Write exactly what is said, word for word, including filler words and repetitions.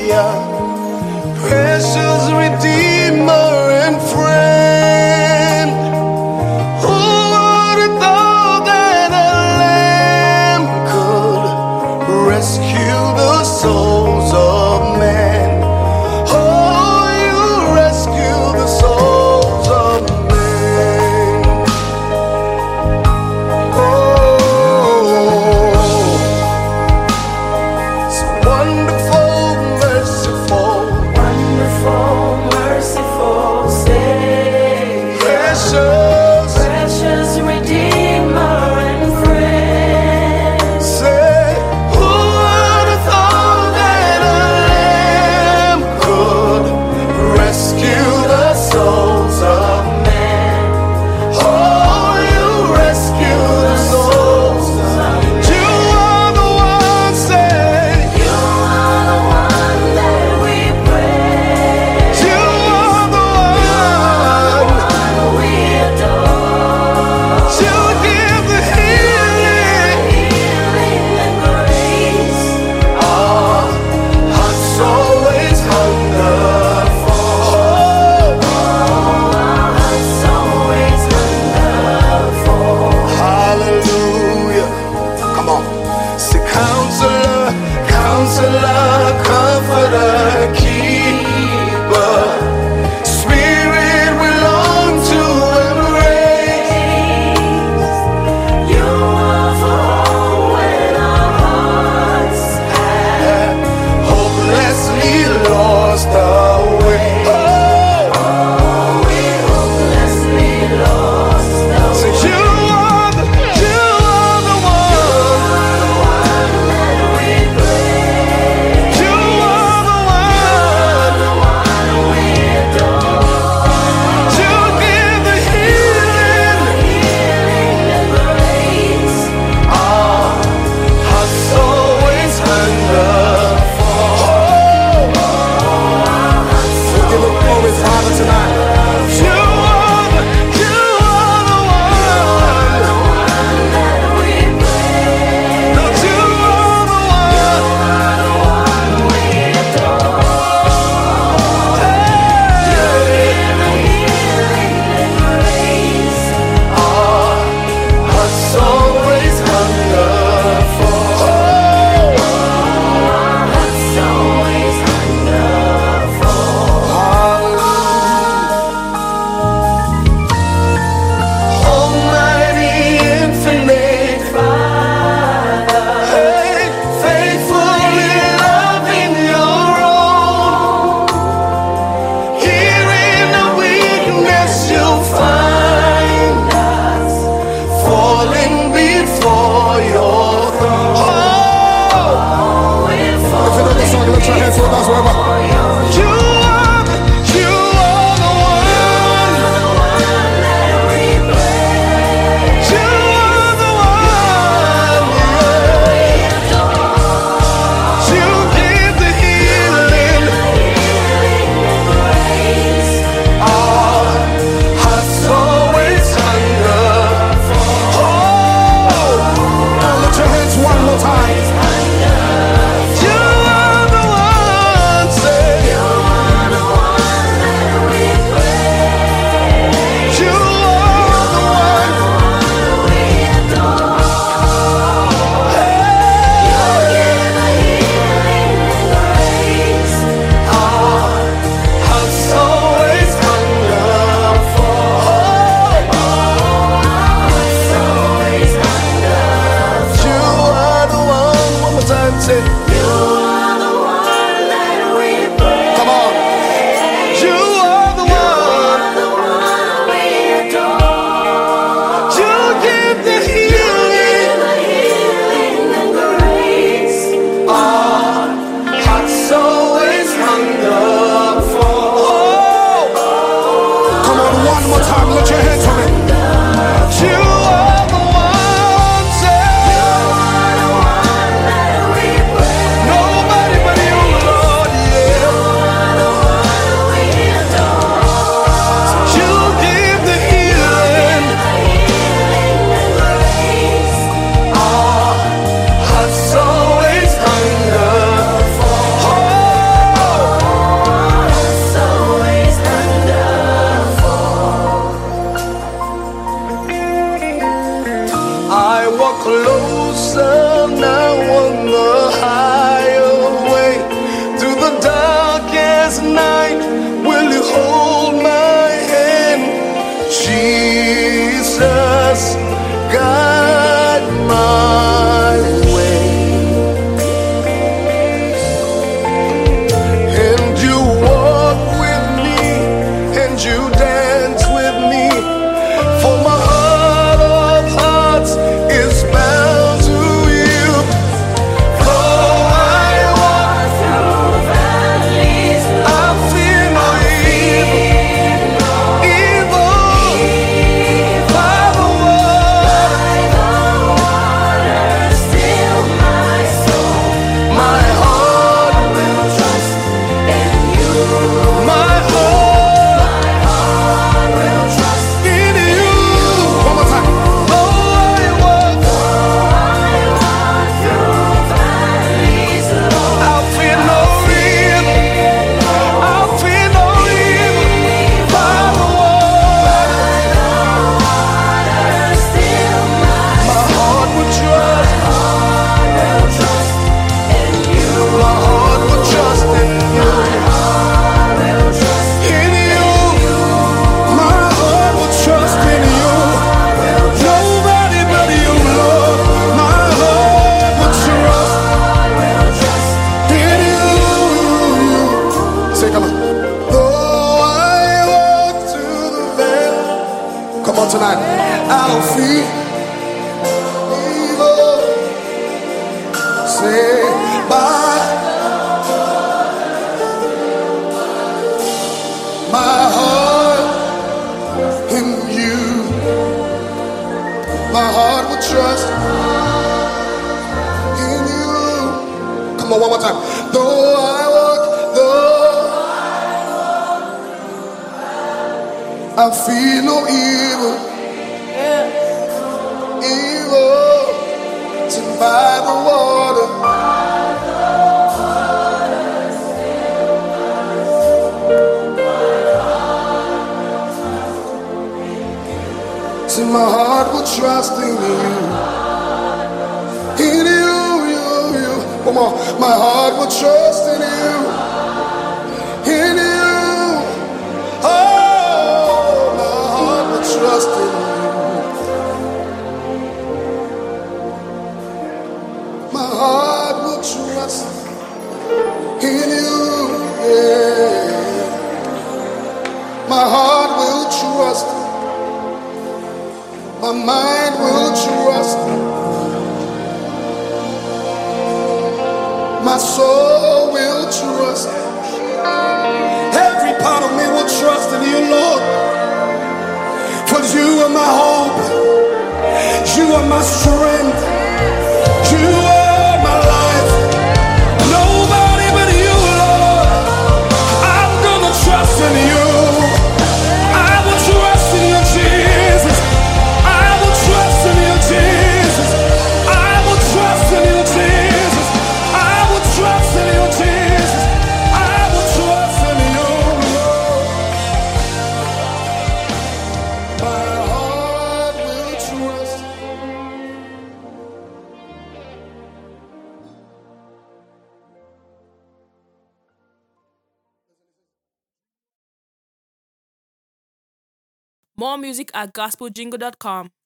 Savior, precious Redeemer and friend. Who would have thought that a lamb could rescue the souls of men? Oh, you rescue the souls of men. Oh, so wonderful, merciful, Wonderful, merciful, darkest night, will you hold my hand? Jesus, guide my way. And you walk with me, and you dance with me, for my heart of hearts is bound to you. Though I walk through valleys, I fear no evil, evil by the water, still my soul, my heart will trust in you. My heart will trust in you. One more time. Though I walk through valleys low, I'll fear no evil. I'll fear no evil by the water, still my heart will trust. In you. My heart will trust in you. In you. My heart will trust in you. Nobody but you, Lord. My heart will trust in you. Say, come on. Though I walk through the valley, come on tonight. I'll fear evil. Say, by my heart in you. My heart will trust in you. Come on, one more time. Though I walk, though I feel no evil, evil, till by the water. See, my heart will trust in you. In you, you, you. Come on. My heart will trust in you. In you. Oh, my heart will trust in you. My heart will trust in you. Yeah. My heart will trust. My mind will trust. My soul will trust. Every part of me will trust in you, Lord. For you are my hope. You are my strength. You are my life. Nobody but you, Lord. I'm gonna trust in you. I will trust in you, Jesus. I will trust in you, Jesus. I will trust in you, Jesus. I will trust in you, Jesus. I will trust in you, Lord. My heart will trust. More music at gospel jingle dot com.